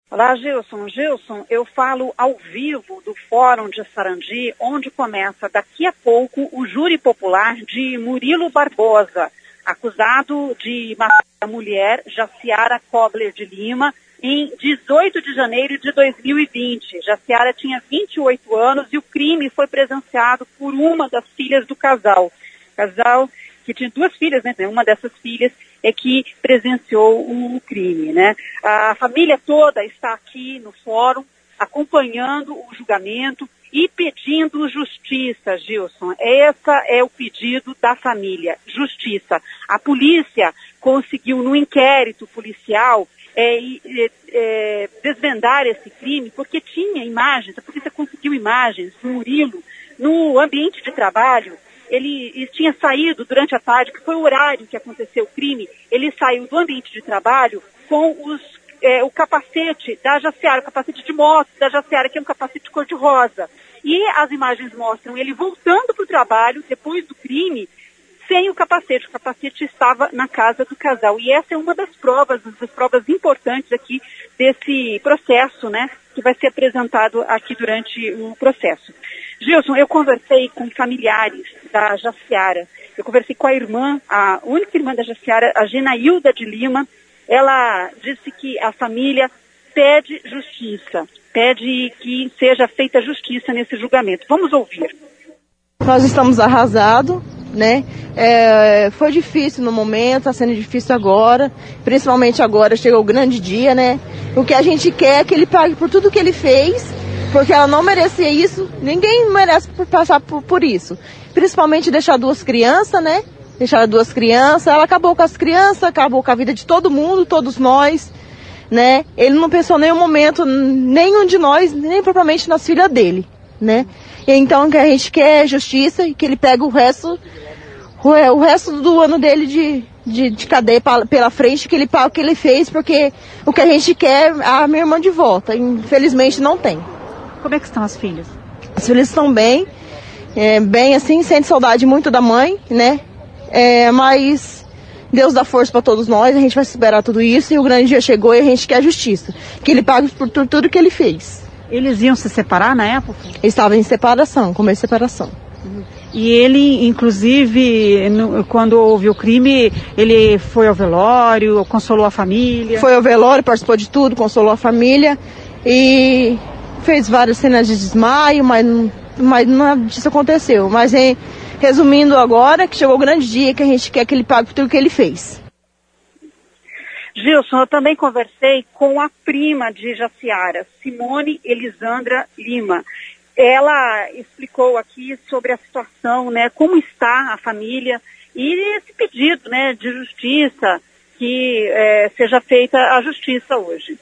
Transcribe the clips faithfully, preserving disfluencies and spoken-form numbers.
Olá, Gilson. Gilson, eu falo ao vivo do Fórum de Sarandi, onde começa daqui a pouco o júri popular de Murilo Barbosa, acusado de matar a mulher Jaciara Kobler de Lima em dezoito de janeiro de dois mil e vinte. Jaciara tinha vinte e oito anos e o crime foi presenciado por uma das filhas do casal. Casal que tinha duas filhas, né? Uma dessas filhas é que presenciou o crime, né? A família toda está aqui no fórum, acompanhando o julgamento e pedindo justiça, Gilson. Esse é o pedido da família, justiça. A polícia conseguiu, no inquérito policial, é, é, desvendar esse crime, porque tinha imagens, a polícia conseguiu imagens do Murilo no ambiente de trabalho. Ele, ele tinha saído durante a tarde, que foi o horário que aconteceu o crime, ele saiu do ambiente de trabalho com os, é, o capacete da Jaciara, o capacete de moto da Jaciara, que é um capacete cor-de-rosa. E as imagens mostram ele voltando para o trabalho, depois do crime, sem o capacete. O capacete estava na casa do casal. E essa é uma das provas, das provas importantes aqui desse processo, né, que vai ser apresentado aqui durante o processo. Gilson, eu conversei com familiares da Jaciara, eu conversei com a irmã, a única irmã da Jaciara, a Genailda de Lima. Ela disse que a família pede justiça, pede que seja feita justiça nesse julgamento. Vamos ouvir. Nós estamos arrasados, né? É, foi difícil no momento, está sendo difícil agora, principalmente agora, chegou o grande dia, né? O que a gente quer é que ele pague por tudo que ele fez, porque ela não merecia isso, ninguém merece passar por, por isso. Principalmente deixar duas crianças, né? Deixar duas crianças, ela acabou com as crianças, acabou com a vida de todo mundo, todos nós, né? Ele não pensou em nenhum momento, nenhum de nós, nem propriamente nas filhas dele, né? E então o que a gente quer é justiça e que ele pegue o resto, o, o resto do ano dele de, de, de cadeia pra, pela frente, que ele pague o que ele fez, porque o que a gente quer é a minha irmã de volta. Infelizmente não tem. Como é que estão as filhas? As filhas estão bem, é, bem assim, sente saudade muito da mãe, né? É, mas Deus dá força para todos nós, a gente vai superar tudo isso e o grande dia chegou e a gente quer justiça. Que ele pague por tudo, tudo que ele fez. Eles iam se separar na época? Eles estavam em separação, começo de separação. Uhum. E ele, inclusive, no, quando houve o crime, ele foi ao velório, consolou a família? Foi ao velório, participou de tudo, consolou a família e fez várias cenas de desmaio, mas, mas nada disso aconteceu. Mas, hein, resumindo agora, que chegou o grande dia que a gente quer que ele pague por tudo que ele fez. Gilson, eu também conversei com a prima de Jaciara, Simone Elisandra Lima. Ela explicou aqui sobre a situação, né, como está a família e esse pedido, né, de justiça, que é, seja feita a justiça hoje.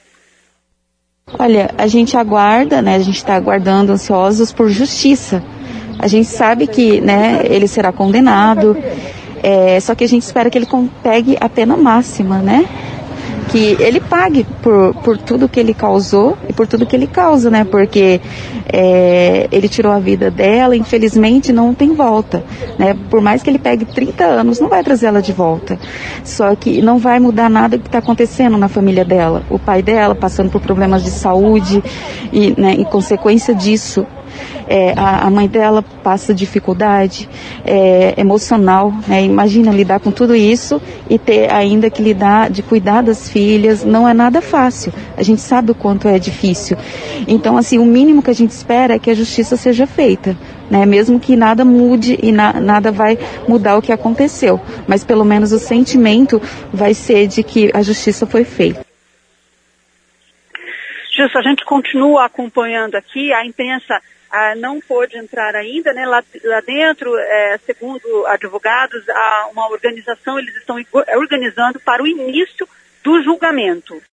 Olha, a gente aguarda, né, a gente está aguardando ansiosos por justiça. A gente sabe que, né, ele será condenado, é, só que a gente espera que ele pegue a pena máxima, né? Que ele pague por, por tudo que ele causou e por tudo que ele causa, né? Porque é, ele tirou a vida dela, infelizmente não tem volta, né? Por mais que ele pegue trinta anos, não vai trazer ela de volta. Só que não vai mudar nada que está acontecendo na família dela. O pai dela passando por problemas de saúde e, né, em consequência disso, É, a, a mãe dela passa dificuldade é, emocional, né? Imagina lidar com tudo isso e ter ainda que lidar de cuidar das filhas, não é nada fácil, a gente sabe o quanto é difícil. Então, assim, o mínimo que a gente espera é que a justiça seja feita, né? Mesmo que nada mude e na, nada vai mudar o que aconteceu, mas pelo menos o sentimento vai ser de que a justiça foi feita. Gilson, a gente continua acompanhando aqui, a imprensa Ah, não pôde entrar ainda, né? Lá, lá dentro, é, segundo advogados, há uma organização, eles estão organizando para o início do julgamento.